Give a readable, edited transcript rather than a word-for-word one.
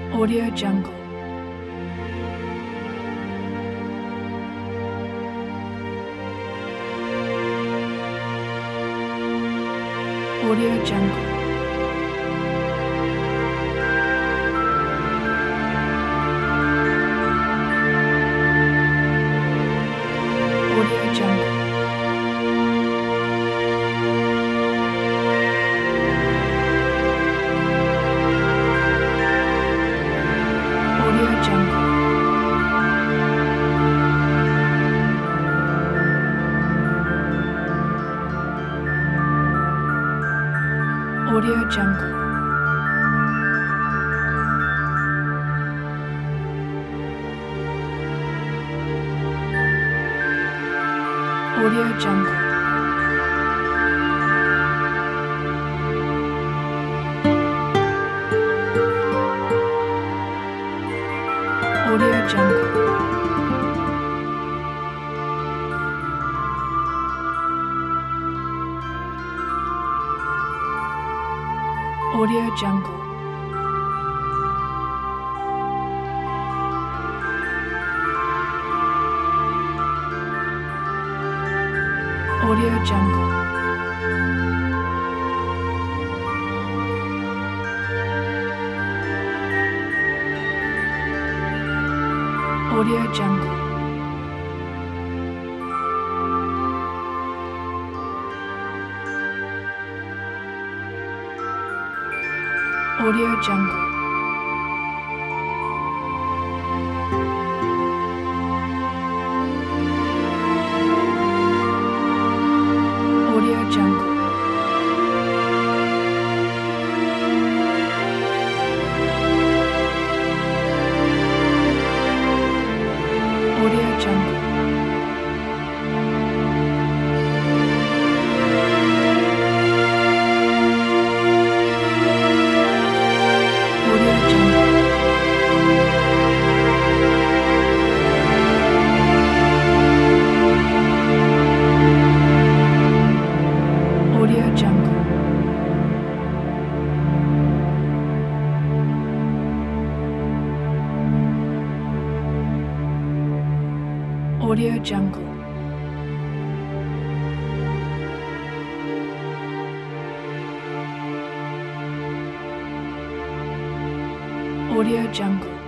Audio Jungle. Audio Jungle. Audio Jungle. Audio Jungle. Audio Jungle. Audio Jungle. Audio Jungle. Audio Jungle. Audio Jungle. Audio Jungle. Audio Jungle. Audio Jungle. Audio Jungle. Audio Jungle. Audio Jungle. Audio Jungle.